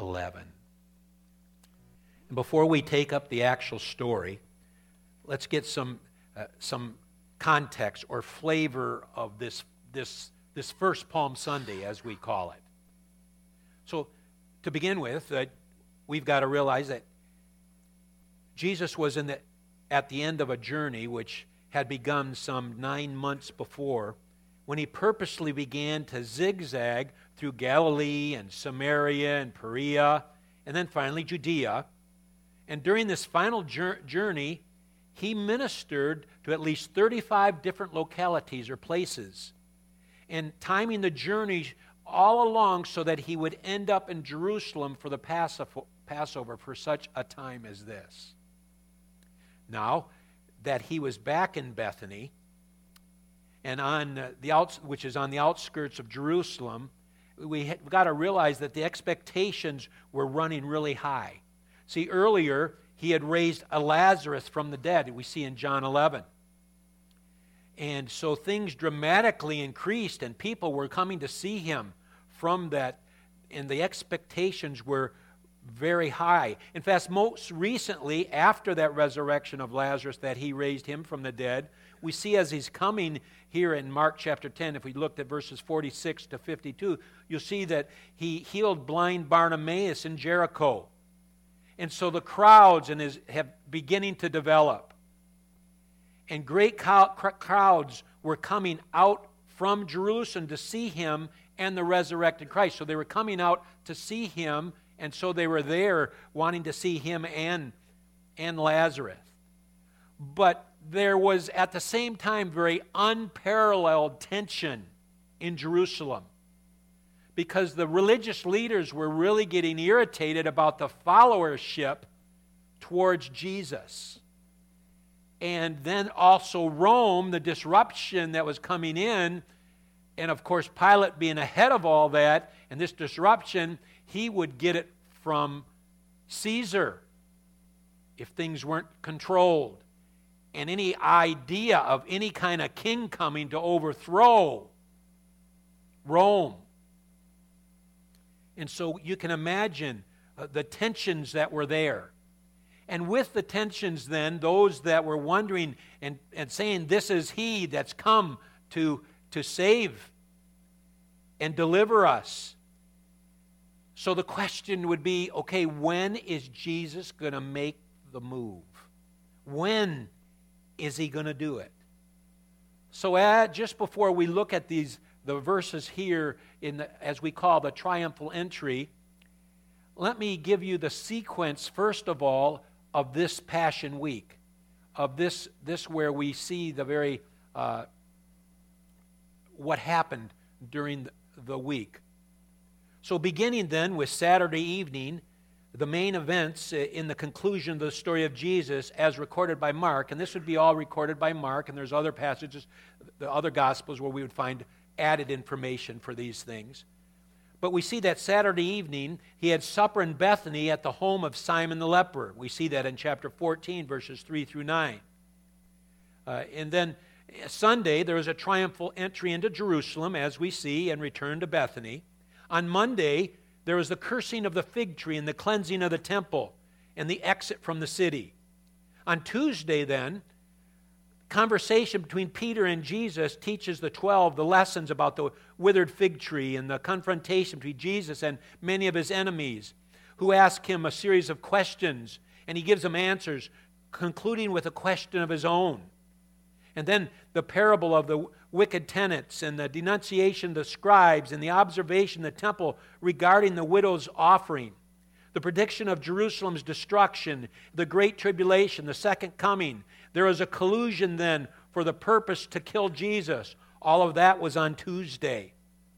11. And before we take up the actual story, let's get some context or flavor of this first Palm Sunday, as we call it. So, to begin with, we've got to realize that Jesus was at the end of a journey which had begun some 9 months before, when he purposely began to zigzag through Galilee and Samaria and Perea, and then finally Judea. And during this final journey, he ministered to at least 35 different localities or places, and timing the journey all along so that he would end up in Jerusalem for the Passover for such a time as this. Now that he was back in Bethany, and which is on the outskirts of Jerusalem, we've got to realize that the expectations were running really high. See, earlier he had raised a Lazarus from the dead, we see in John 11. And so things dramatically increased, and people were coming to see him from that, and the expectations were very high. In fact, most recently, after that resurrection of Lazarus, that he raised him from the dead, we see as he's coming here in Mark chapter 10, if we looked at verses 46 to 52, you'll see that he healed blind Bartimaeus in Jericho. And so the crowds have beginning to develop. And great crowds were coming out from Jerusalem to see him and the resurrected Christ. So they were coming out to see him, and so they were there wanting to see him and Lazarus. But there was at the same time very unparalleled tension in Jerusalem, because the religious leaders were really getting irritated about the followership towards Jesus. And then also Rome, the disruption that was coming in, and of course Pilate being ahead of all that, and this disruption, he would get it from Caesar if things weren't controlled. And any idea of any kind of king coming to overthrow Rome. And so you can imagine the tensions that were there. And with the tensions then, those that were wondering and saying, this is he that's come to save and deliver us. So the question would be, okay, when is Jesus going to make the move? When is he going to do it? So just before we look at the verses here as we call the triumphal entry, let me give you the sequence, first of all, of this Passion Week, of this where we see the very what happened during the week. So beginning then with Saturday evening, the main events in the conclusion of the story of Jesus as recorded by Mark, and this would be all recorded by Mark, and there's other passages, the other Gospels where we would find added information for these things. But we see that Saturday evening, he had supper in Bethany at the home of Simon the leper. We see that in chapter 14, verses 3 through 9. And then Sunday, there was a triumphal entry into Jerusalem, as we see, and return to Bethany. On Monday, there was the cursing of the fig tree and the cleansing of the temple and the exit from the city. On Tuesday, then, conversation between Peter and Jesus teaches the 12 the lessons about the withered fig tree and the confrontation between Jesus and many of his enemies who ask him a series of questions, and he gives them answers, concluding with a question of his own. And then the parable of the wicked tenants and the denunciation of the scribes and the observation of the temple regarding the widow's offering. The prediction of Jerusalem's destruction, the great tribulation, the second coming. There was a collusion then for the purpose to kill Jesus. All of that was on Tuesday.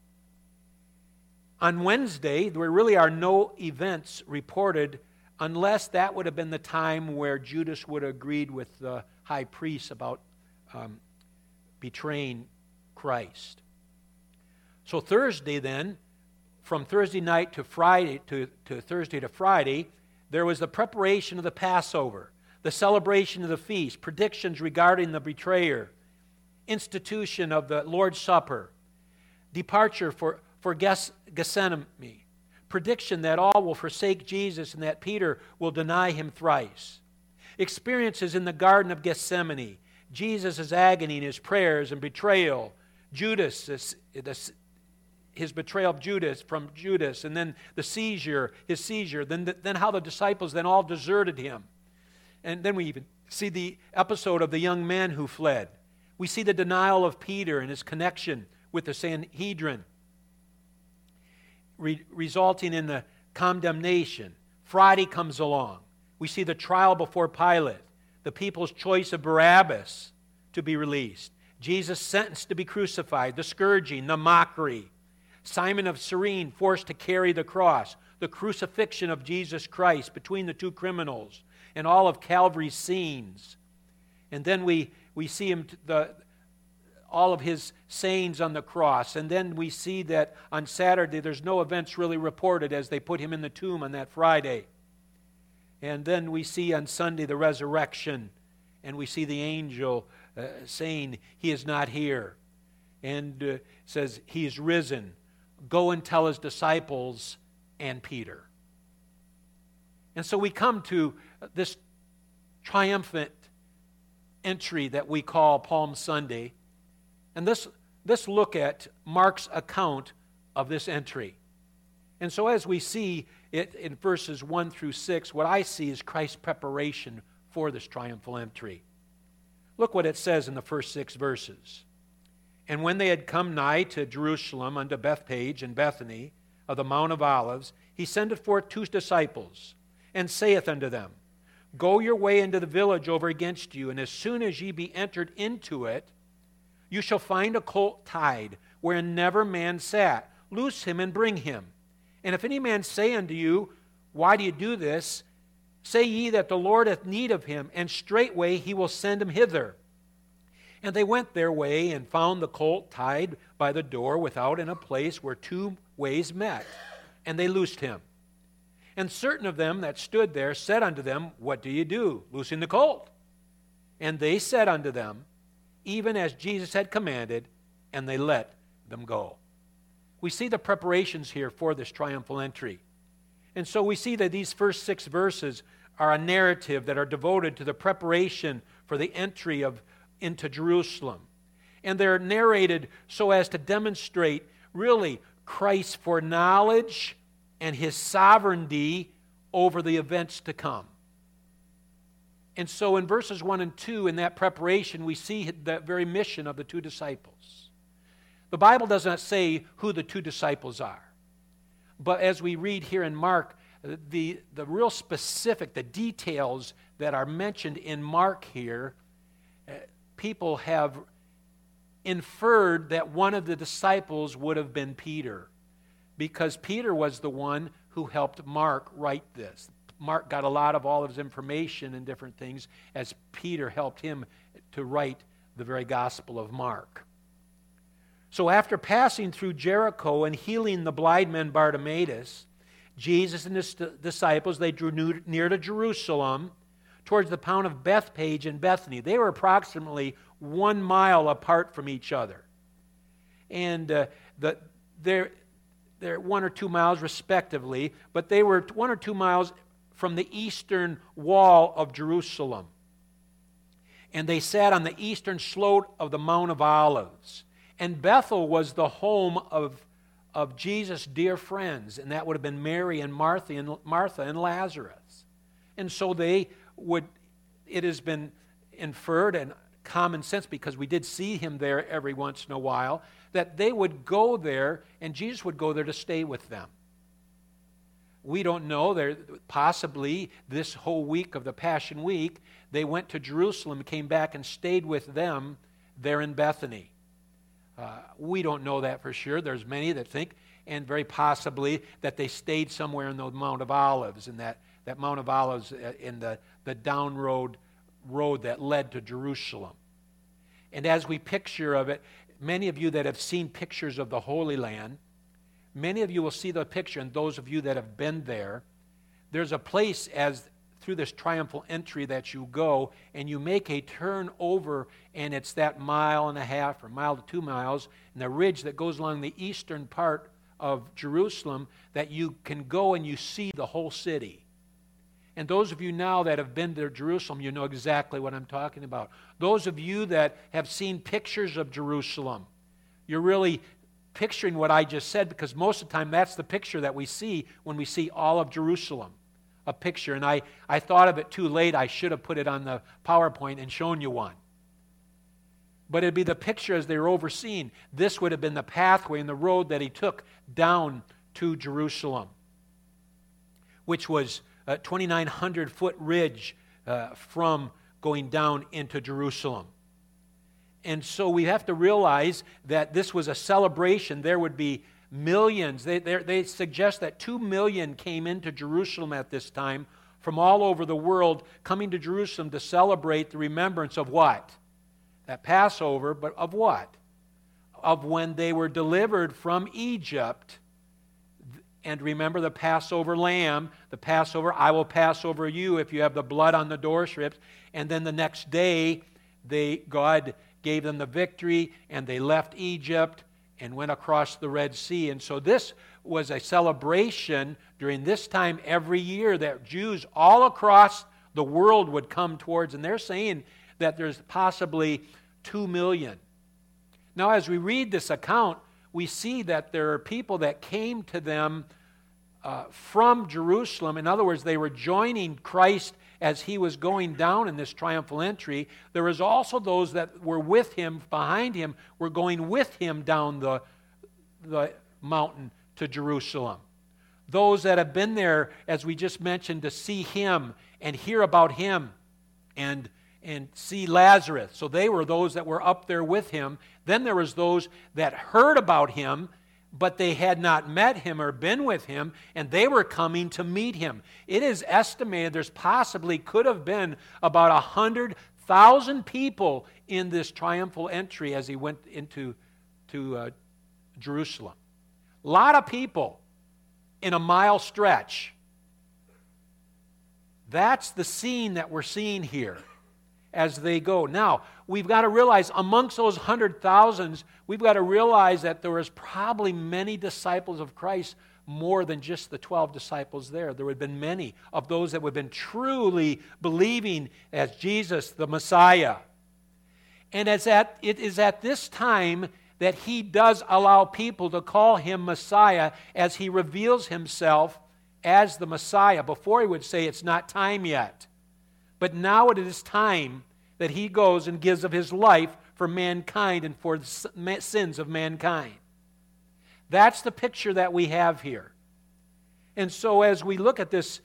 On Wednesday, there really are no events reported unless that would have been the time where Judas would have agreed with the high priest about betraying Christ. So Thursday then, from Thursday night to Friday to Thursday to Friday, there was the preparation of the Passover, the celebration of the feast, predictions regarding the betrayer, institution of the Lord's Supper, departure for Gethsemane, prediction that all will forsake Jesus and that Peter will deny him thrice. Experiences in the Garden of Gethsemane, Jesus' agony and his prayers and betrayal, Judas, his betrayal of Judas from Judas, and then his seizure, then how the disciples then all deserted him. And then we even see the episode of the young man who fled. We see the denial of Peter and his connection with the Sanhedrin, resulting in the condemnation. Friday comes along. We see the trial before Pilate, the people's choice of Barabbas to be released, Jesus sentenced to be crucified, the scourging, the mockery, Simon of Cyrene forced to carry the cross, the crucifixion of Jesus Christ between the two criminals, and all of Calvary's scenes. And then we see him, all of his sayings on the cross. And then we see that on Saturday there's no events really reported as they put him in the tomb on that Friday. And then we see on Sunday the resurrection, and we see the angel saying he is not here, and says he is risen. Go and tell his disciples and Peter. And so we come to this triumphant entry that we call Palm Sunday. And this look at Mark's account of this entry. And so as we see it in verses 1 through 6, what I see is Christ's preparation for this triumphal entry. Look what it says in the first 6 verses. And when they had come nigh to Jerusalem unto Bethphage and Bethany of the Mount of Olives, he sendeth forth 2 disciples, and saith unto them, Go your way into the village over against you, and as soon as ye be entered into it, you shall find a colt tied, wherein never man sat. Loose him and bring him. And if any man say unto you, Why do you do this? Say ye that the Lord hath need of him, and straightway he will send him hither. And they went their way, and found the colt tied by the door without in a place where 2 ways met. And they loosed him. And certain of them that stood there said unto them, What do you do, loosing the colt? And they said unto them, Even as Jesus had commanded, and they let them go. We see the preparations here for this triumphal entry. And so we see that these first 6 verses are a narrative that are devoted to the preparation for the entry into Jerusalem. And they're narrated so as to demonstrate really Christ's foreknowledge and his sovereignty over the events to come. And so in verses 1 and 2, in that preparation, we see that very mission of the 2 disciples. The Bible does not say who the 2 disciples are. But as we read here in Mark, the real specific, the details that are mentioned in Mark here, people have inferred that one of the disciples would have been Peter, because Peter was the one who helped Mark write this. Mark got a lot of all of his information and different things as Peter helped him to write the very Gospel of Mark. So after passing through Jericho and healing the blind man Bartimaeus, Jesus and his disciples, they drew near to Jerusalem towards the town of Bethphage and Bethany. They were approximately 1 mile apart from each other. And they're 1 or 2 miles respectively, but they were 1 or 2 miles from the eastern wall of Jerusalem. And they sat on the eastern slope of the Mount of Olives. And Bethel was the home of Jesus' dear friends, and that would have been Mary and Martha and Lazarus. And so it has been inferred, and common sense, because we did see him there every once in a while, that they would go there, and Jesus would go there to stay with them. We don't know. Possibly this whole week of the Passion Week, they went to Jerusalem, came back, and stayed with them there in Bethany. We don't know that for sure. There's many that think, and very possibly, that they stayed somewhere in the Mount of Olives, and that Mount of Olives in the down road that led to Jerusalem. And as we picture of it, many of you that have seen pictures of the Holy Land, many of you will see the picture, and those of you that have been there, there's a place through this triumphal entry that you go, and you make a turn over, and it's that 1.5 miles or 1 to 2 miles, and the ridge that goes along the eastern part of Jerusalem that you can go and you see the whole city. And those of you now that have been to Jerusalem, you know exactly what I'm talking about. Those of you that have seen pictures of Jerusalem, you're really picturing what I just said, because most of the time that's the picture that we see when we see all of Jerusalem, a picture. And I thought of it too late. I should have put it on the PowerPoint and shown you one. But it'd be the picture as they were overseeing. This would have been the pathway and the road that he took down to Jerusalem, which was a 2,900-foot ridge from going down into Jerusalem. And so we have to realize that this was a celebration. There would be millions. They suggest that 2 million came into Jerusalem at this time from all over the world, coming to Jerusalem to celebrate the remembrance of what? That Passover, but of what? Of when they were delivered from Egypt. And remember the Passover lamb, the Passover, I will pass over you if you have the blood on the doorstrips. And then the next day, God gave them the victory, and they left Egypt and went across the Red Sea. And so this was a celebration during this time every year that Jews all across the world would come towards. And they're saying that there's possibly 2 million. Now, as we read this account, we see that there are people that came to them from Jerusalem. In other words, they were joining Christ as he was going down in this triumphal entry. There was also those that were with him, behind him, were going with him down the mountain to Jerusalem. Those that have been there, as we just mentioned, to see him and hear about him and see Lazarus. So they were those that were up there with him. Then there was those that heard about him, but they had not met him or been with him, and they were coming to meet him. It is estimated there's possibly could have been about 100,000 people in this triumphal entry as he went into Jerusalem. A lot of people in a mile stretch. That's the scene that we're seeing here as they go. Now, we've got to realize amongst those 100,000s, we've got to realize that there was probably many disciples of Christ, more than just the 12 disciples there. There would have been many of those that would have been truly believing as Jesus, the Messiah. And it is at this time that he does allow people to call him Messiah as he reveals himself as the Messiah. Before he would say it's not time yet. But now it is time that he goes and gives of his life for mankind and for the sins of mankind. That's the picture that we have here. And so as we look at this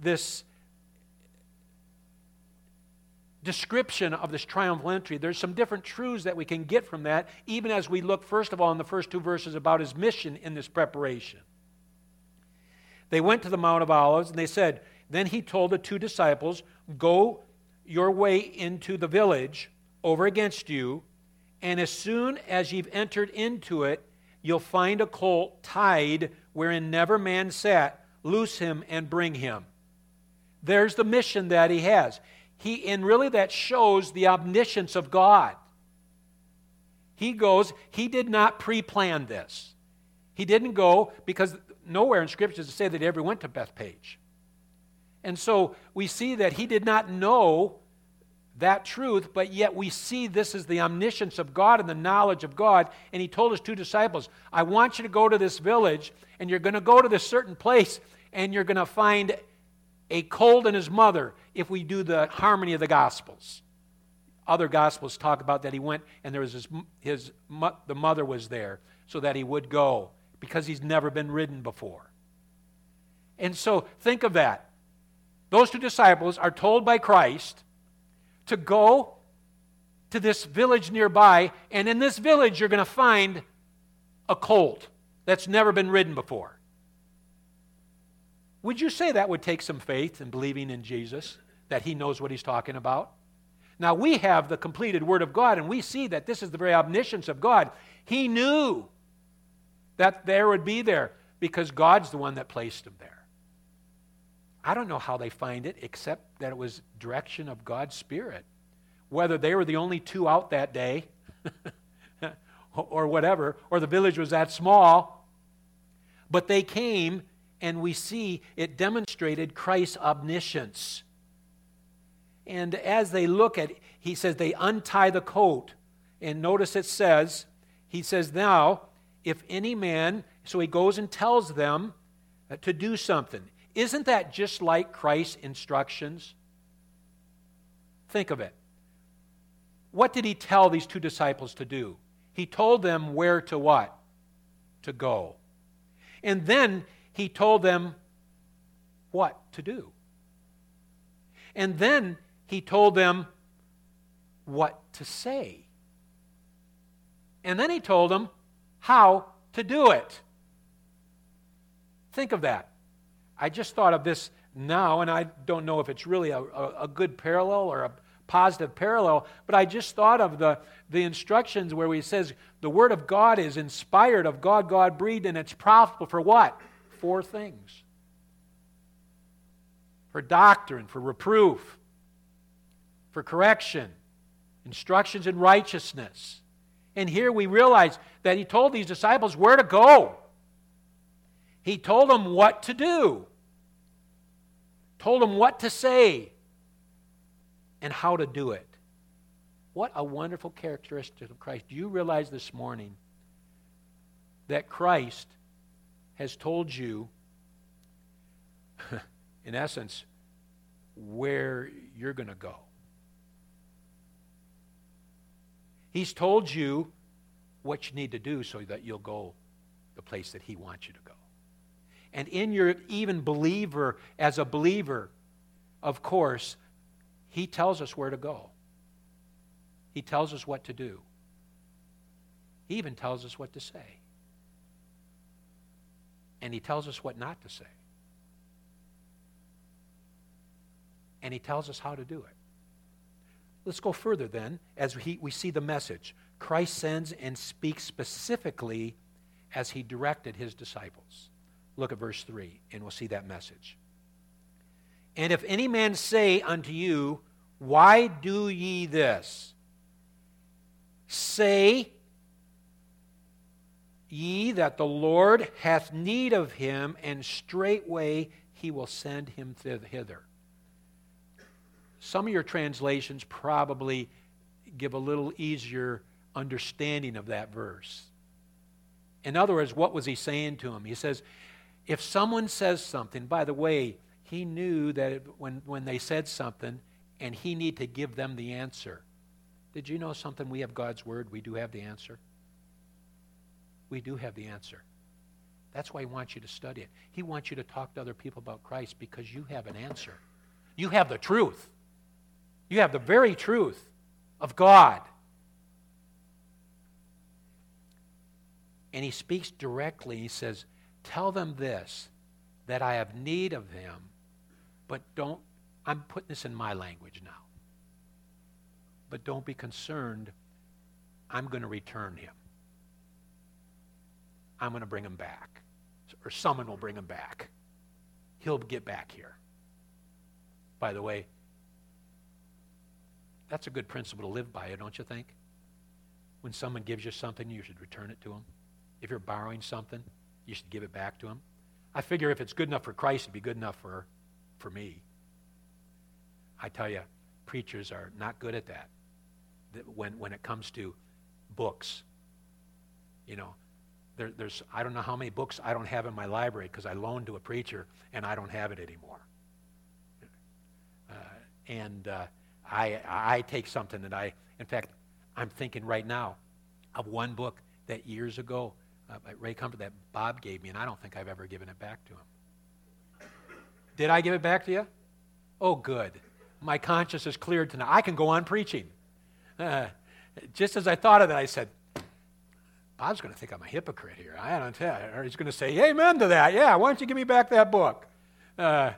description of this triumphal entry, there's some different truths that we can get from that, even as we look, first of all, in the first 2 verses about his mission in this preparation. They went to the Mount of Olives, and they said, then he told the 2 disciples, go your way into the village over against you, and as soon as you've entered into it, you'll find a colt tied wherein never man sat. Loose him and bring him. There's the mission that he has. And really that shows the omniscience of God. He goes, he did not pre-plan this. He didn't go, because nowhere in Scripture does it say that he ever went to Bethpage. And so we see that he did not know that truth, but yet we see this is the omniscience of God and the knowledge of God. And he told his 2 disciples, I want you to go to this village, and you're going to go to this certain place, and you're going to find a colt and his mother, if we do the harmony of the Gospels. Other Gospels talk about that he went, and there was the mother was there, so that he would go, because he's never been ridden before. And so think of that. Those 2 disciples are told by Christ to go to this village nearby, and in this village you're going to find a colt that's never been ridden before. Would you say that would take some faith in believing in Jesus, that he knows what he's talking about? Now, we have the completed Word of God, and we see that this is the very omniscience of God. He knew that there would be there, because God's the one that placed him there. I don't know how they find it, except that it was direction of God's Spirit. Whether they were the only 2 out that day, or whatever, or the village was that small. But they came, and we see it demonstrated Christ's omniscience. And as they look at it, he says they untie the coat. And notice it says, he says, now, if any man, so he goes and tells them to do something. Isn't that just like Christ's instructions? Think of it. What did he tell these two disciples to do? He told them where to what? To go. And then he told them what to do. And then he told them what to say. And then he told them how to do it. Think of that. I just thought of this now, and I don't know if it's really a good parallel or a positive parallel, but I just thought of the instructions where he says the Word of God is inspired of God, God-breathed, and it's profitable for what? 4 things. For doctrine, for reproof, for correction, instructions in righteousness. And here we realize that he told these disciples where to go. He told them what to do, told them what to say, and how to do it. What a wonderful characteristic of Christ. Do you realize this morning that Christ has told you, in essence, where you're going to go? He's told you what you need to do so that you'll go the place that he wants you to go. And in your even believer, as a believer, of course, he tells us where to go. He tells us what to do. He even tells us what to say. And he tells us what not to say. And he tells us how to do it. Let's go further then, as we see the message. Christ sends and speaks specifically as he directed his disciples. Look at verse 3, and we'll see that message. And if any man say unto you, why do ye this? Say ye that the Lord hath need of him, and straightway he will send him hither. Some of your translations probably give a little easier understanding of that verse. In other words, what was he saying to him? He says, if someone says something, by the way, he knew that when they said something, and he needed to give them the answer. Did you know something? We have God's Word. We do have the answer. We do have the answer. That's why he wants you to study it. He wants you to talk to other people about Christ because you have an answer. You have the truth. You have the very truth of God. And he speaks directly. He says, tell them this, that I have need of him, but don't, I'm putting this in my language now, but don't be concerned, I'm going to return him. I'm going to bring him back. Or someone will bring him back. He'll get back here. By the way, that's a good principle to live by, don't you think? When someone gives you something, you should return it to them. If you're borrowing something, you should give it back to them. I figure if it's good enough for Christ, it'd be good enough for me. I tell you, preachers are not good at that. When it comes to books, you know, there's I don't know how many books I don't have in my library because I loaned to a preacher and I don't have it anymore. I take something that in fact, I'm thinking right now of one book that years ago, Ray Comfort, that Bob gave me, and I don't think I've ever given it back to him. Did I give it back to you? Oh, good. My conscience is cleared tonight. I can go on preaching. Just as I thought of that, I said, Bob's going to think I'm a hypocrite here. I don't tell. Or he's going to say, amen to that. Yeah, why don't you give me back that book? But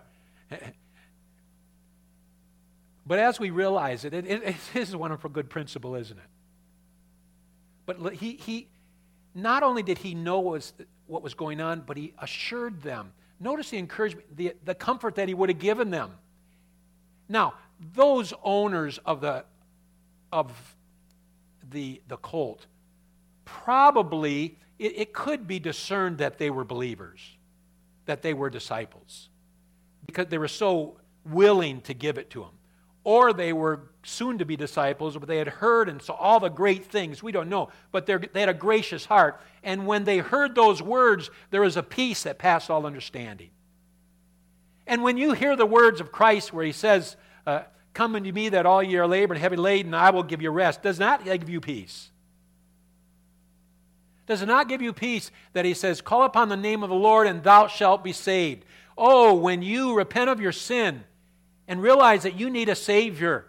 as we realize it is a wonderful good principle, isn't it? But he not only did he know what was going on, but he assured them. Notice the encouragement, the comfort that he would have given them. Now, those owners of the colt, probably, it could be discerned that they were believers, that they were disciples, because they were so willing to give it to him. Or they were soon to be disciples, but they had heard and saw all the great things. We don't know, but they had a gracious heart. And when they heard those words, there was a peace that passed all understanding. And when you hear the words of Christ where he says, come unto me that all ye are labored and heavy laden, I will give you rest, does not give you peace? Does it not give you peace that he says, call upon the name of the Lord and thou shalt be saved? Oh, when you repent of your sin and realize that you need a Savior,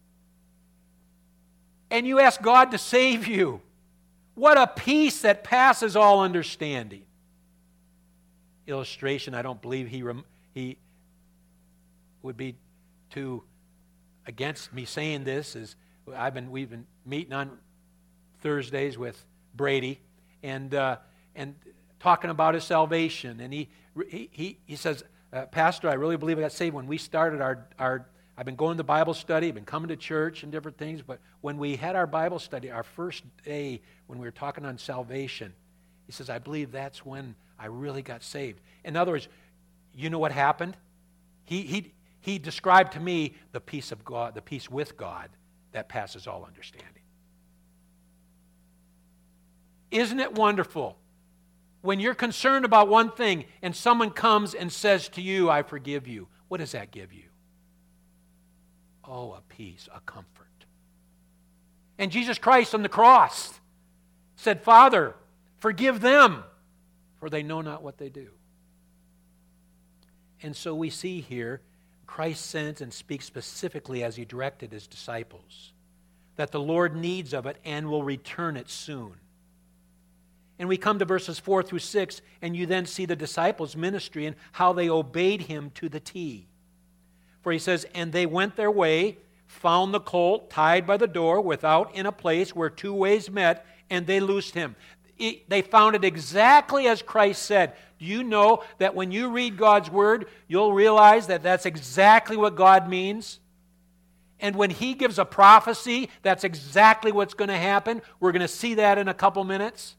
and you ask God to save you, what a peace that passes all understanding. Illustration, I don't believe he would be too against me saying this, is we've been meeting on Thursdays with Brady and talking about his salvation, and he says, Pastor, I really believe I got saved when we started I've been going to Bible study, I've been coming to church and different things, but when we had our Bible study, our first day when we were talking on salvation, he says, I believe that's when I really got saved. In other words, you know what happened? He described to me the peace of God, the peace with God that passes all understanding. Isn't it wonderful when you're concerned about one thing and someone comes and says to you, I forgive you? What does that give you? Oh, a peace, a comfort. And Jesus Christ on the cross said, Father, forgive them, for they know not what they do. And so we see here, Christ sends and speaks specifically as he directed his disciples, that the Lord needs of it and will return it soon. And we come to verses 4 through 6, and you then see the disciples' ministry and how they obeyed him to the T. For he says, and they went their way, found the colt tied by the door without in a place where two ways met, and they loosed him. They found it exactly as Christ said. Do you know that when you read God's word, you'll realize that that's exactly what God means? And when he gives a prophecy, that's exactly what's going to happen. We're going to see that in a couple minutes.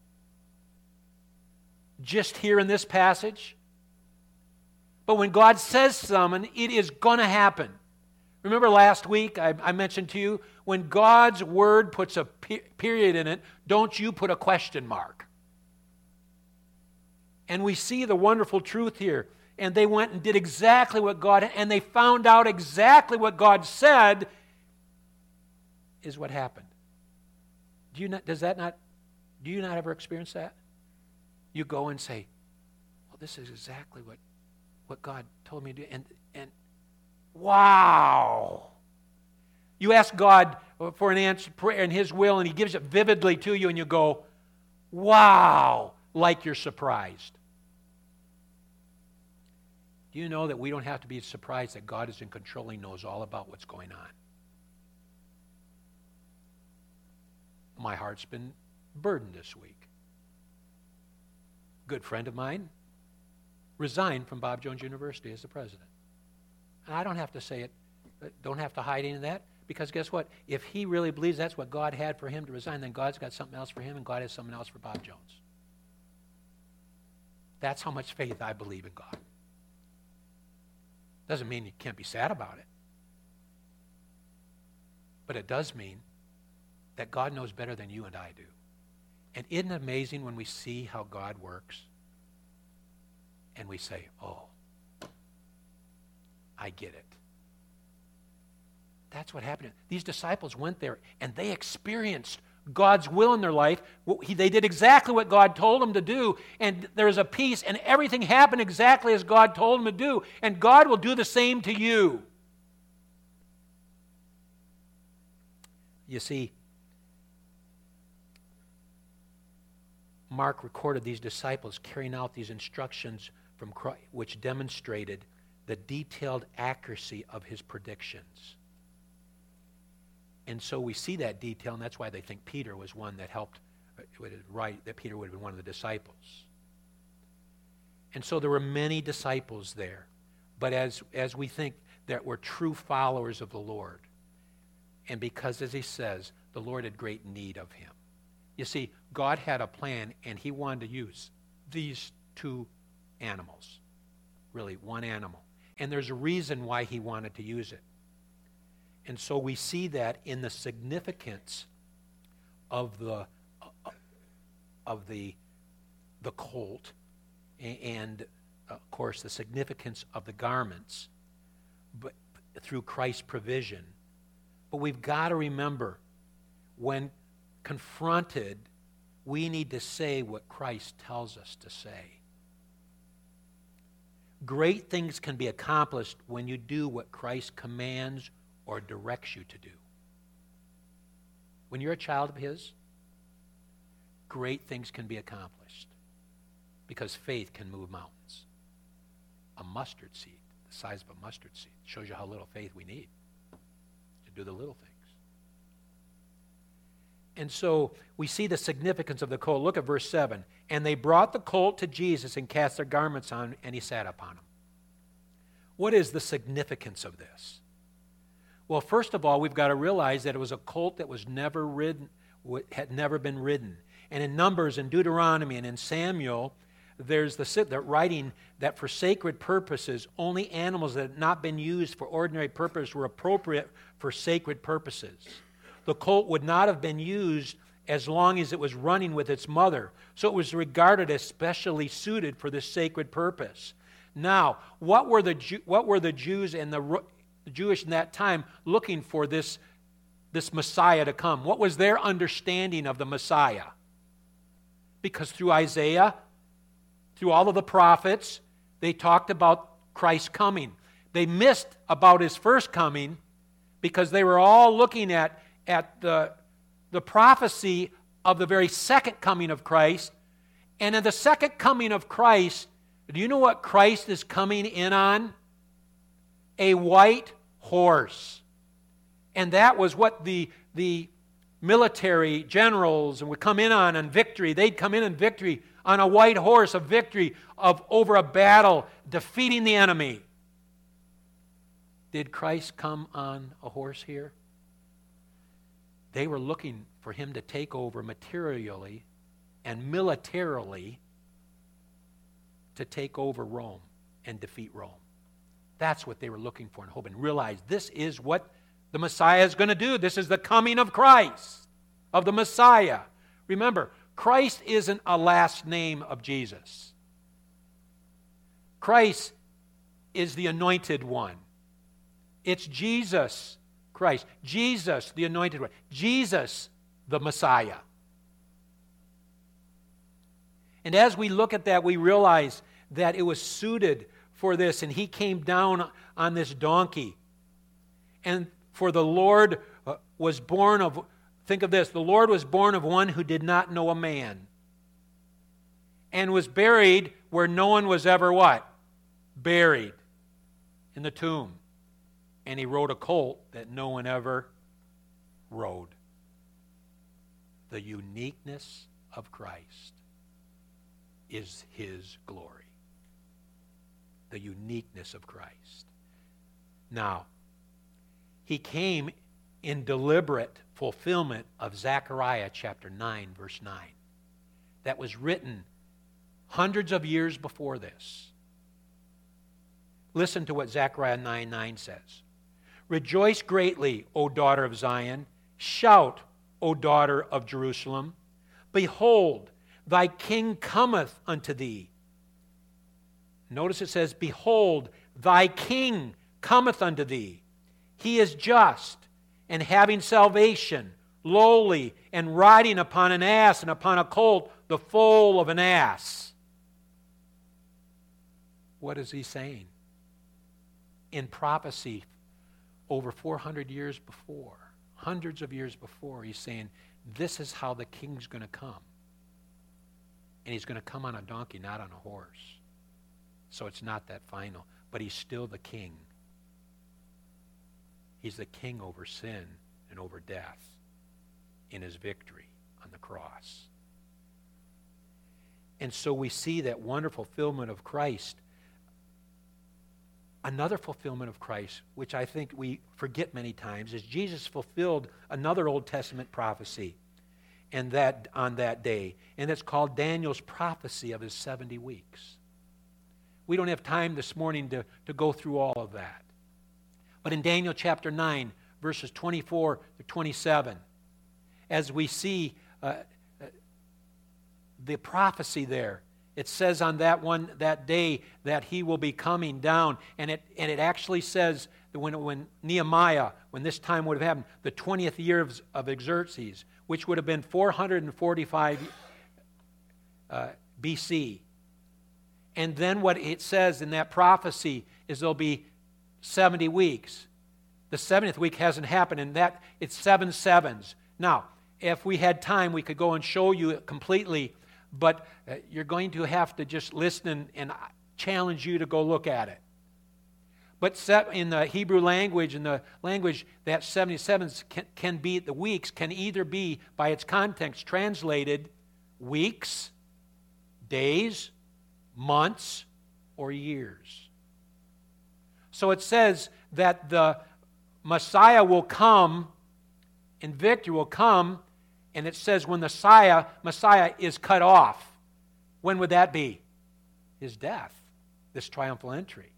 Just here in this passage. But when God says something, it is going to happen. Remember last week I mentioned to you, when God's word puts a period in it, don't you put a question mark. And we see the wonderful truth here. And they went and did exactly what God, and they found out exactly what God said is what happened. Do you not ever experience that? You go and say, well, this is exactly what God told me to do. And wow. You ask God for an answer prayer in his will, and he gives it vividly to you, and you go, wow, like you're surprised. Do you know that we don't have to be surprised that God is in control? He knows all about what's going on. My heart's been burdened this week. Good friend of mine resigned from Bob Jones University as the president. And I don't have to say it, don't have to hide any of that, because guess what? If he really believes that's what God had for him to resign, then God's got something else for him, and God has something else for Bob Jones. That's how much faith I believe in God. Doesn't mean you can't be sad about it. But it does mean that God knows better than you and I do. And isn't it amazing when we see how God works? And we say, oh, I get it. That's what happened. These disciples went there and they experienced God's will in their life. They did exactly what God told them to do, and there's a peace, and everything happened exactly as God told them to do, and God will do the same to you. You see, Mark recorded these disciples carrying out these instructions from Christ, which demonstrated the detailed accuracy of his predictions. And so we see that detail, and that's why they think Peter was one that helped write, that Peter would have been one of the disciples. And so there were many disciples there. But as we think that were true followers of the Lord, and because, as he says, the Lord had great need of him. You see, God had a plan, and he wanted to use these two animals, really one animal. And there's a reason why he wanted to use it. And so we see that in the significance of the colt, and of course the significance of the garments, but through Christ's provision. But we've got to remember, when confronted, we need to say what Christ tells us to say. Great things can be accomplished when you do what Christ commands or directs you to do. When you're a child of his, great things can be accomplished because faith can move mountains. A mustard seed, the size of a mustard seed, shows you how little faith we need to do the little things. And so we see the significance of the colt. Look at verse 7. And they brought the colt to Jesus and cast their garments on him, and he sat upon him. What is the significance of this? Well, first of all, we've got to realize that it was a colt that was never ridden, had never been ridden. And in Numbers and Deuteronomy and in Samuel, there's the writing that for sacred purposes, only animals that had not been used for ordinary purpose were appropriate for sacred purposes. The colt would not have been used as long as it was running with its mother. So it was regarded as specially suited for this sacred purpose. Now, what were the Jews and the Jewish in that time looking for this Messiah to come? What was their understanding of the Messiah? Because through Isaiah, through all of the prophets, they talked about Christ's coming. They missed about his first coming because they were all looking at the prophecy of the very second coming of Christ. And in the second coming of Christ, do you know what Christ is coming in on? A white horse. And that was what the military generals would come in on victory. They'd come in victory on a white horse, a victory over a battle, defeating the enemy. Did Christ come on a horse here? They were looking for him to take over materially and militarily, to take over Rome and defeat Rome. That's what they were looking for and hoping. Realize this is what the Messiah is going to do. This is the coming of Christ, of the Messiah. Remember, Christ isn't a last name of Jesus. Christ is the anointed one. It's Jesus Christ. Jesus, the anointed one. Jesus, the Messiah. And as we look at that, we realize that it was suited for this, and he came down on this donkey. And for the Lord was born of, think of this, the Lord was born of one who did not know a man, and was buried where no one was ever what? Buried, in the tomb. And he rode a colt that no one ever rode. The uniqueness of Christ is his glory. The uniqueness of Christ. Now, he came in deliberate fulfillment of Zechariah chapter 9, verse 9. That was written hundreds of years before this. Listen to what Zechariah 9:9 says. Rejoice greatly, O daughter of Zion. Shout, O daughter of Jerusalem. Behold, thy king cometh unto thee. Notice it says, behold, thy king cometh unto thee. He is just and having salvation, lowly, and riding upon an ass and upon a colt, the foal of an ass. What is he saying? In prophecy, over 400 years before, hundreds of years before, he's saying, this is how the king's going to come. And he's going to come on a donkey, not on a horse. So it's not that final, but he's still the king. He's the king over sin and over death in his victory on the cross. And so we see that wonderful fulfillment of Christ. Another fulfillment of Christ, which I think we forget many times, is Jesus fulfilled another Old Testament prophecy. and that on that day. And it's called Daniel's prophecy of his 70 weeks. We don't have time this morning to go through all of that. But in Daniel chapter 9, verses 24 to 27, as we see the prophecy there, it says on that day that he will be coming down, and it actually says that when Nehemiah, when this time would have happened, the 20th year of Xerxes, which would have been 445 BC. And then what it says in that prophecy is there'll be 70 weeks. The 70th week hasn't happened, and that it's 7 sevens. Now, if we had time, we could go and show you it completely, but you're going to have to just listen and challenge you to go look at it. But set in the Hebrew language, in the language that 77s can be, the weeks can either be, by its context, translated weeks, days, months, or years. So it says that the Messiah will come, and victory will come, and it says when the Messiah is cut off. When would that be? His death, this triumphal entry.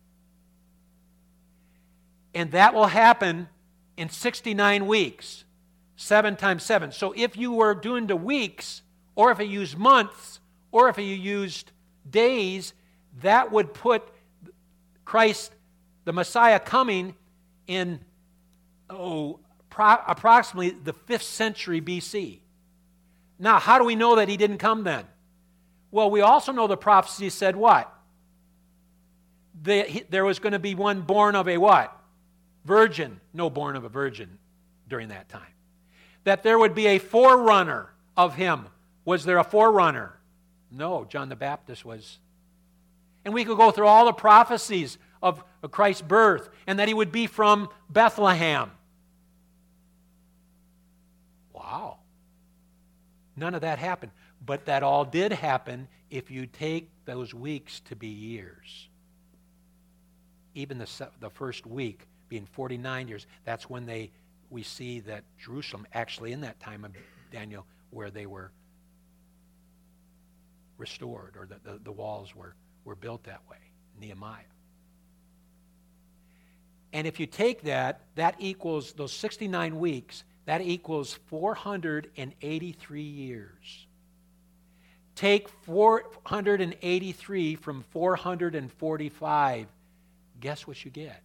And that will happen in 69 weeks, 7 times 7. So if you were doing the weeks, or if you used months, or if you used days, that would put Christ, the Messiah, coming in approximately the 5th century BC. Now, how do we know that he didn't come then? Well, we also know the prophecy said what? There was going to be one born of a what? Virgin. No, born of a virgin during that time. That there would be a forerunner of him. Was there a forerunner? No, John the Baptist was. And we could go through all the prophecies of Christ's birth, and that he would be from Bethlehem. Wow. None of that happened. But that all did happen if you take those weeks to be years. Even the first week being 49 years, that's when we see that Jerusalem, actually in that time of Daniel, where they were restored, or the walls were built that way, Nehemiah. And if you take that equals those 69 weeks, that equals 483 years. Take 483 from 445. Guess what you get?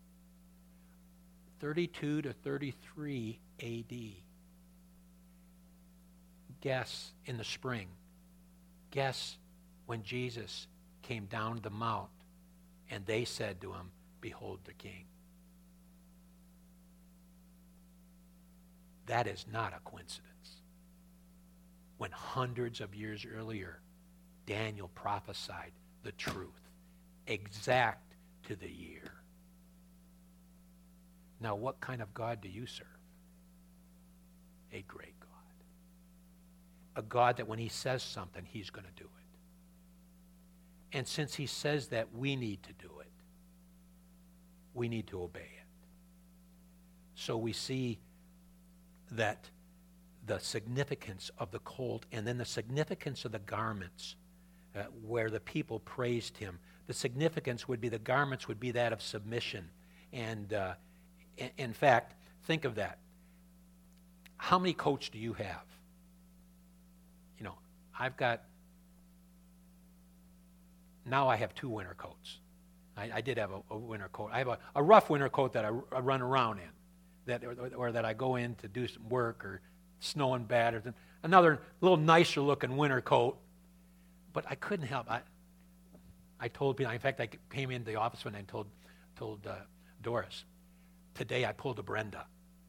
32 to 33 A.D. Guess in the spring. Guess when Jesus came down the mount and they said to him, "Behold the King." That is not a coincidence. When hundreds of years earlier, Daniel prophesied the truth, exact to the year. Now, what kind of God do you serve? A great God. A God that when he says something, he's going to do it. And since he says that we need to do it, we need to obey it. So we see that the significance of the colt, and then the significance of the garments, where the people praised him. The significance would be the garments would be that of submission. And in fact, think of that. How many coats do you have? You know, now I have 2 winter coats. I did have a winter coat. I have a rough winter coat that I run around in. Or that I go in to do some work, or snowing bad, or another little nicer looking winter coat. But I couldn't help. I told people. In fact, I came into the office one and told Doris, today I pulled a Brenda.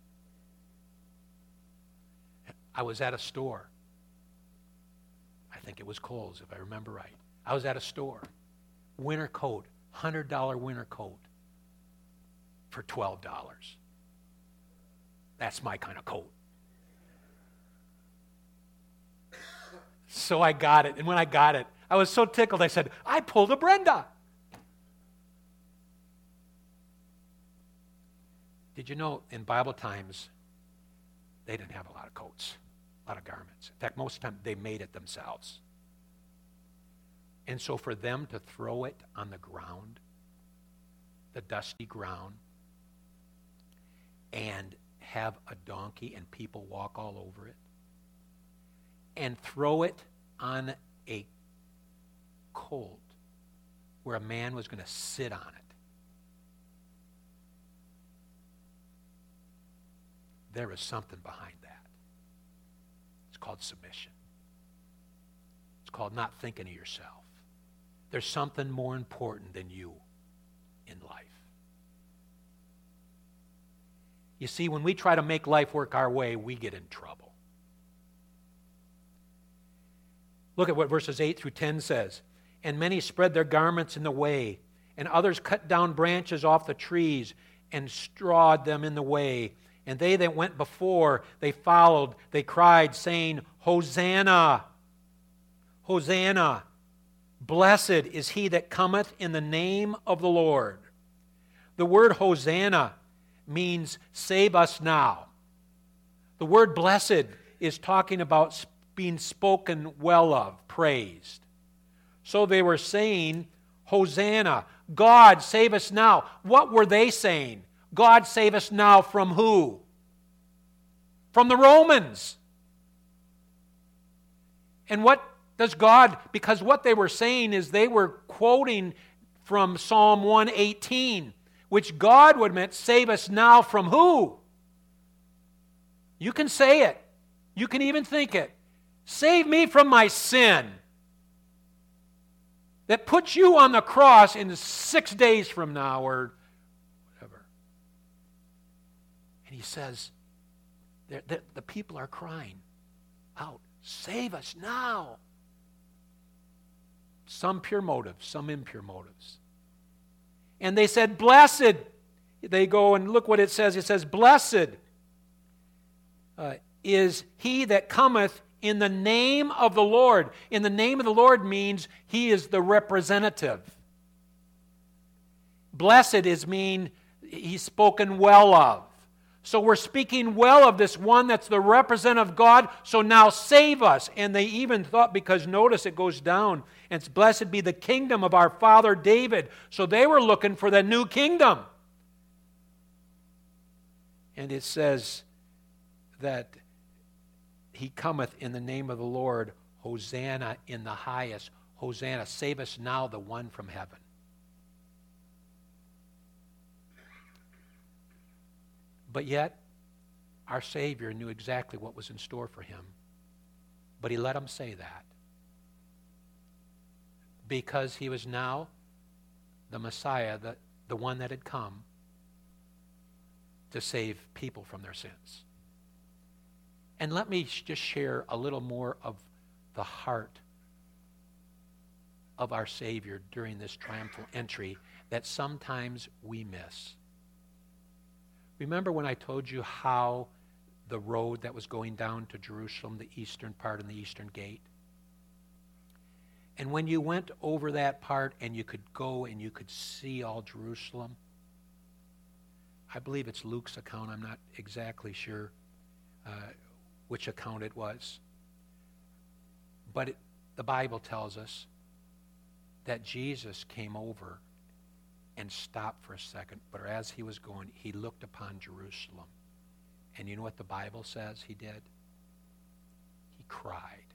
I was at a store. I think it was Kohl's, if I remember right. I was at a store. Winter coat, $100 winter coat for $12. That's my kind of coat. So I got it. And when I got it, I was so tickled, I said, I pulled a Brenda. Did you know in Bible times, they didn't have a lot of coats? A lot of garments. In fact, most of the time they made it themselves. And so for them to throw it on the ground, the dusty ground, and have a donkey and people walk all over it, and throw it on a colt where a man was going to sit on it, there is something behind that. It's called submission. It's called not thinking of yourself. There's something more important than you in life. You see, when we try to make life work our way, we get in trouble. Look at what verses 8 through 10 says. And many spread their garments in the way, and others cut down branches off the trees and strawed them in the way. And they that went before, they followed, they cried, saying, Hosanna! Hosanna! Blessed is he that cometh in the name of the Lord. The word Hosanna means save us now. The word blessed is talking about being spoken well of, praised. So they were saying, Hosanna, God save us now. What were they saying? God save us now from who? From the Romans. And what does God, because what they were saying is they were quoting from Psalm 118, which God would meant, save us now from who? You can say it. You can even think it. Save me from my sin that puts you on the cross in 6 days from now or whatever. And he says, the people are crying out, save us now. Some pure motives, some impure motives. And they said, blessed. They go and look what it says. It says, blessed is he that cometh in the name of the Lord. In the name of the Lord means he is the representative. Blessed is mean he's spoken well of. So we're speaking well of this one that's the representative of God, so now save us. And they even thought, because notice it goes down, and it's blessed be the kingdom of our father David. So they were looking for the new kingdom. And it says that he cometh in the name of the Lord, Hosanna in the highest. Hosanna, save us now, the one from heaven. But yet, our Savior knew exactly what was in store for him. But he let him say that. Because he was now the Messiah, the one that had come to save people from their sins. And let me just share a little more of the heart of our Savior during this triumphal entry that sometimes we miss. Remember when I told you how the road that was going down to Jerusalem, the eastern part and the eastern gate? And when you went over that part and you could go and you could see all Jerusalem, I believe it's Luke's account, I'm not exactly sure which account it was. But the Bible tells us that Jesus came over and stopped for a second, but as he was going, he looked upon Jerusalem. And you know what the Bible says he did? He cried.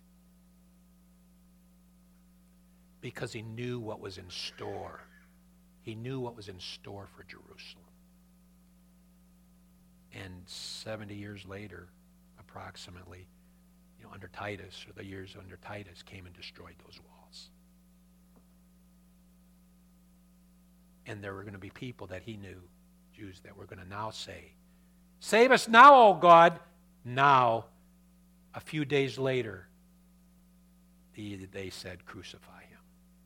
Because he knew what was in store. He knew what was in store for Jerusalem. And 70 years later, approximately, under Titus, or the years under Titus, came and destroyed those walls. And there were going to be people that he knew, Jews, that were going to now say, save us now, O God. Now, a few days later, they said, crucify him.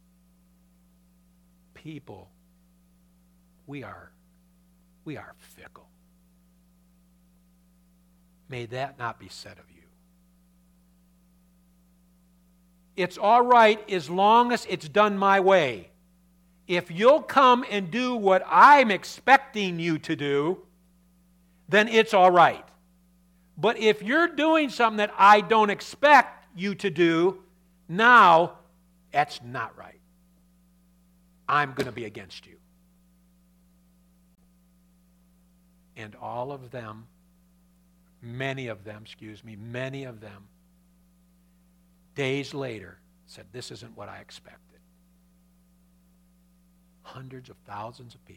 People, we are fickle. May that not be said of you. It's all right as long as it's done my way. If you'll come and do what I'm expecting you to do, then it's all right. But if you're doing something that I don't expect you to do, now that's not right. I'm going to be against you. And all of them, many of them, days later said, this isn't what I expected. Hundreds of thousands of people.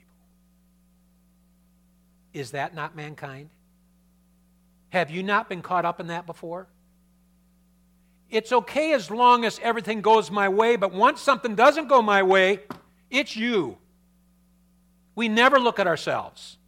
Is that not mankind? Have you not been caught up in that before? It's okay as long as everything goes my way, but once something doesn't go my way, it's you. We never look at ourselves.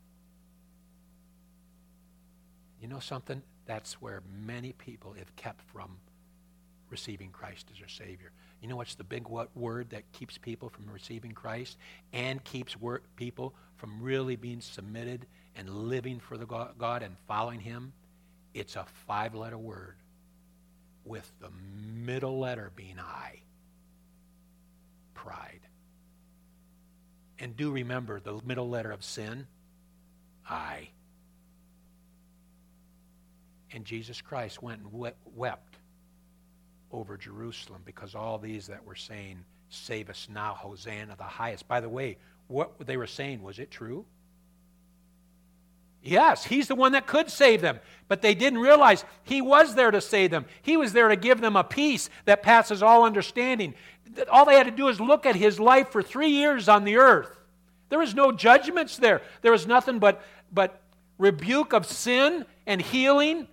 You know something? That's where many people have kept from receiving Christ as their Savior. You know what's the big word that keeps people from receiving Christ and keeps people from really being submitted and living for the God and following Him? It's a 5-letter word with the middle letter being I. Pride. And do remember the middle letter of sin, I. And Jesus Christ went and wept over Jerusalem because all these that were saying, save us now, Hosanna the highest. By the way, what they were saying, was it true? Yes, He's the one that could save them. But they didn't realize He was there to save them. He was there to give them a peace that passes all understanding. All they had to do is look at His life for 3 years on the earth. There was no judgments there. There was nothing but rebuke of sin and healing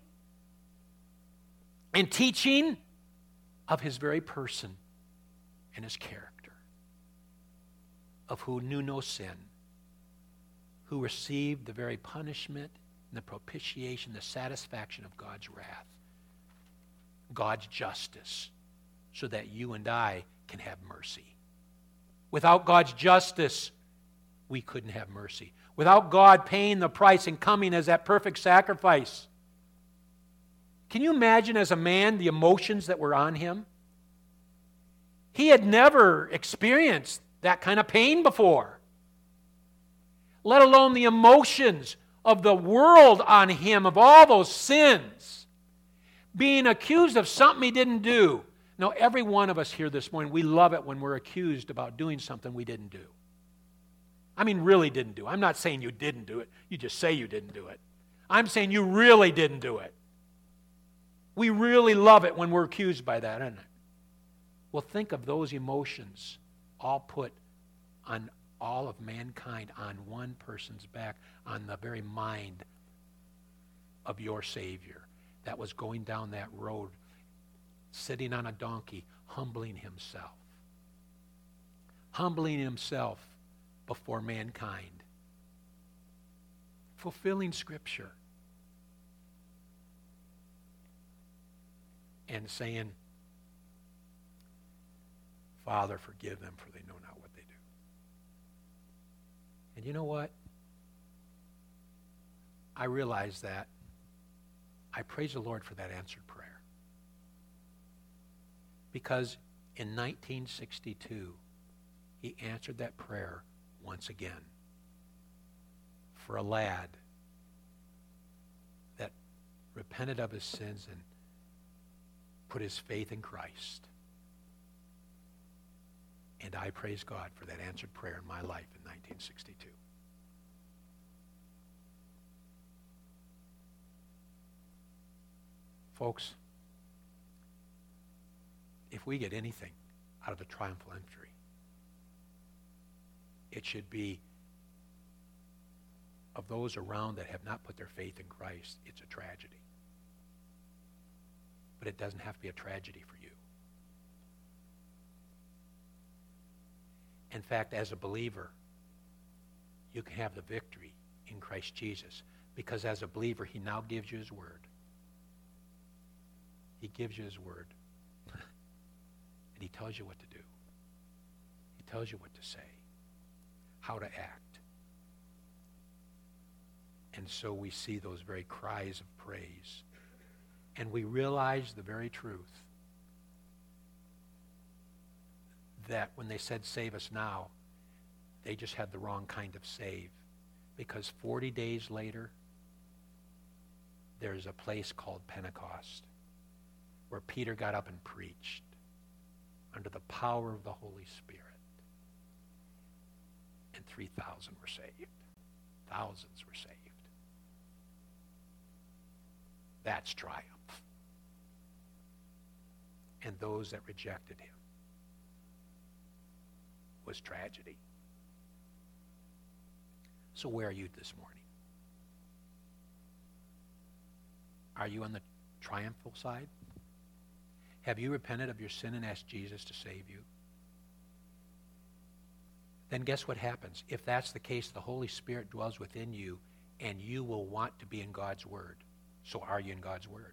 and teaching of His very person and His character, of who knew no sin, who received the very punishment and the propitiation, the satisfaction of God's wrath, God's justice, so that you and I can have mercy. Without God's justice, we couldn't have mercy. Without God paying the price and coming as that perfect sacrifice. Can you imagine as a man the emotions that were on Him? He had never experienced that kind of pain before, let alone the emotions of the world on Him, of all those sins, being accused of something He didn't do. Now, every one of us here this morning, we love it when we're accused about doing something we didn't do. I mean, really didn't do. I'm not saying you didn't do it. You just say you didn't do it. I'm saying you really didn't do it. We really love it when we're accused by that, isn't it? Well, think of those emotions all put on all of mankind on one person's back, on the very mind of your Savior that was going down that road, sitting on a donkey, humbling Himself before mankind, fulfilling Scripture, and saying, Father, forgive them, for they know not what they do. And you know what? I realize that. I praise the Lord for that answered prayer. Because in 1962, He answered that prayer once again for a lad that repented of his sins and put his faith in Christ. And I praise God for that answered prayer in my life in 1962. Folks, if we get anything out of the triumphal entry, it should be of those around that have not put their faith in Christ. It's a tragedy. But it doesn't have to be a tragedy for you. In fact, as a believer, you can have the victory in Christ Jesus, because as a believer, He now gives you His word. He gives you His word. And He tells you what to do. He tells you what to say, how to act. And so we see those very cries of praise. And we realize the very truth that when they said, save us now, they just had the wrong kind of save. Because 40 days later, there's a place called Pentecost where Peter got up and preached under the power of the Holy Spirit. And 3,000 were saved. Thousands were saved. That's triumph. And those that rejected him was tragedy. So where are you this morning? Are you on the triumphal side? Have you repented of your sin and asked Jesus to save you? Then guess what happens? If that's the case, the Holy Spirit dwells within you, and you will want to be in God's Word. So are you in God's Word?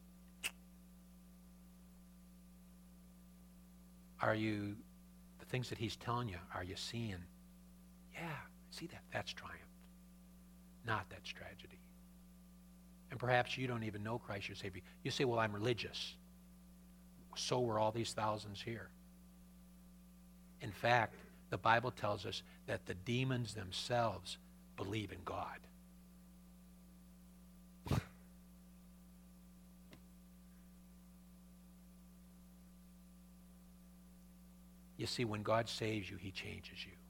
Are you, the things that he's telling you, are you seeing? Yeah, see that? That's triumph. Not that's tragedy. And perhaps you don't even know Christ your Savior. You say, well, I'm religious. So were all these thousands here. In fact, the Bible tells us that the demons themselves believe in God. You see, when God saves you, he changes you.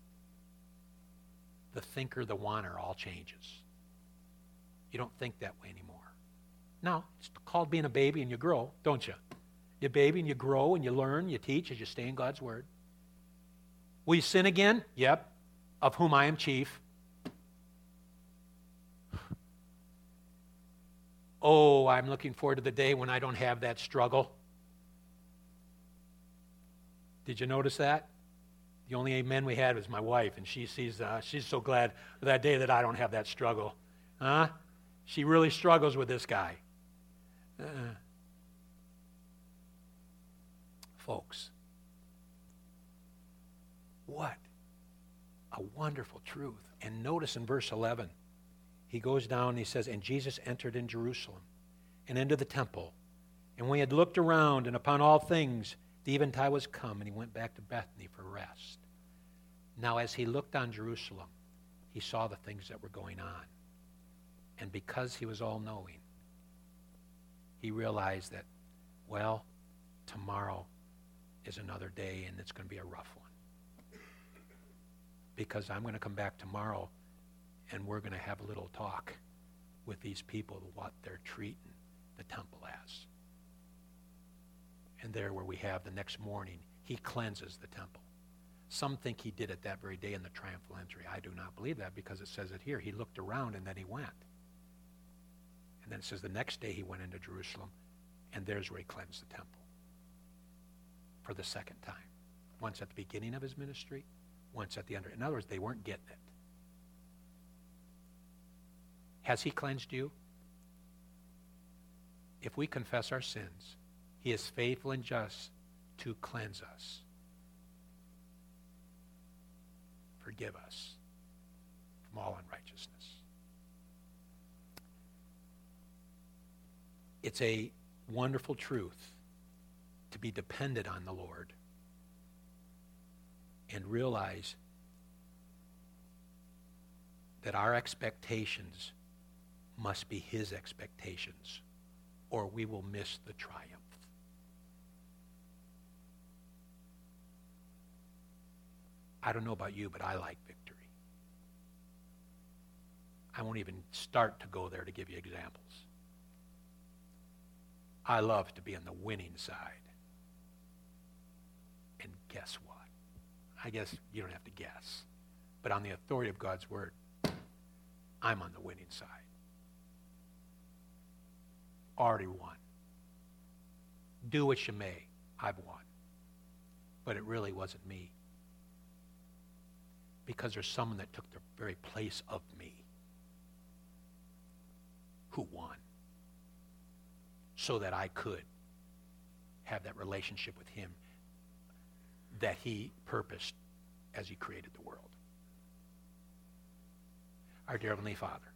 The thinker, the wanter, all changes. You don't think that way anymore. No, it's called being a baby and you grow, don't you? You're a baby and you grow and you learn, you teach as you stay in God's Word. Will you sin again? Yep. Of whom I am chief. Oh, I'm looking forward to the day when I don't have that struggle. Did you notice that? The only amen we had was my wife, and she's so glad for that day that I don't have that struggle. Huh? She really struggles with this guy. Folks, what a wonderful truth. And notice in verse 11, he goes down and he says, and Jesus entered in Jerusalem and into the temple. And when he had looked around and upon all things, the eventide was come, and he went back to Bethany for rest. Now as he looked on Jerusalem, he saw the things that were going on. And because he was all-knowing, he realized that, well, tomorrow is another day, and it's going to be a rough one. Because I'm going to come back tomorrow, and we're going to have a little talk with these people, what they're treating the temple as. And there where we have the next morning, he cleanses the temple. Some think he did it that very day in the triumphal entry. I do not believe that because it says it here. He looked around and then he went. And then it says the next day he went into Jerusalem, and there's where he cleansed the temple for the second time. Once at the beginning of his ministry, once at the end. In other words, they weren't getting it. Has he cleansed you? If we confess our sins, he is faithful and just to cleanse us. Forgive us from all unrighteousness. It's a wonderful truth to be dependent on the Lord and realize that our expectations must be his expectations, or we will miss the triumph. I don't know about you, but I like victory. I won't even start to go there to give you examples. I love to be on the winning side. And guess what? I guess you don't have to guess. But on the authority of God's Word, I'm on the winning side. Already won. Do what you may, I've won. But it really wasn't me. Because there's someone that took the very place of me who won so that I could have that relationship with him that he purposed as he created the world. Our dear Heavenly Father,